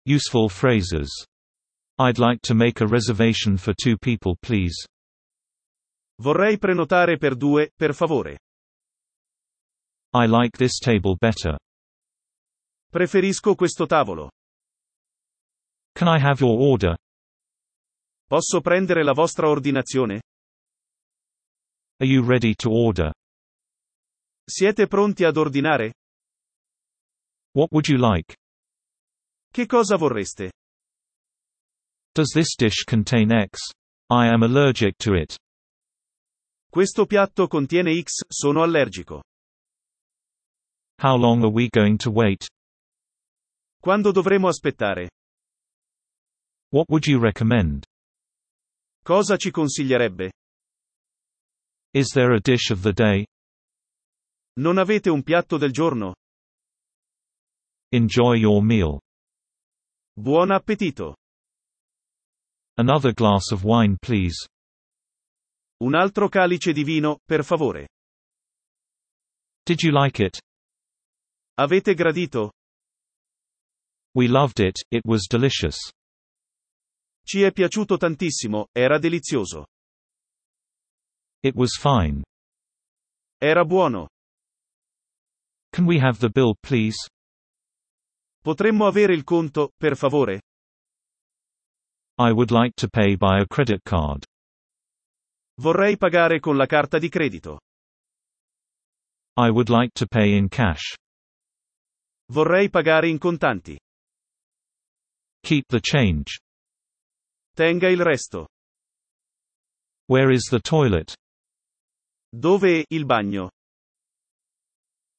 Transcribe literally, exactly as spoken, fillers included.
Useful phrases. I'd like to make a reservation for two people, please. Vorrei prenotare per due, per favore. I like this table better. Preferisco questo tavolo. Can I have your order? Posso prendere la vostra ordinazione? Are you ready to order? Siete pronti ad ordinare? What would you like? Che cosa vorreste? Does this dish contain X? I am allergic to it. Questo piatto contiene X, sono allergico. How long are we going to wait? Quando dovremo aspettare? What would you recommend? Cosa ci consiglierebbe? Is there a dish of the day? Non avete un piatto del giorno? Enjoy your meal. Buon appetito! Another glass of wine, please. Un altro calice di vino, per favore. Did you like it? Avete gradito? We loved it, it was delicious. Ci è piaciuto tantissimo, era delizioso. It was fine. Era buono. Can we have the bill, please? Potremmo avere il conto, per favore? I would like to pay by a credit card. Vorrei pagare con la carta di credito. I would like to pay in cash. Vorrei pagare in contanti. Keep the change. Tenga il resto. Where is the toilet? Dove è il bagno?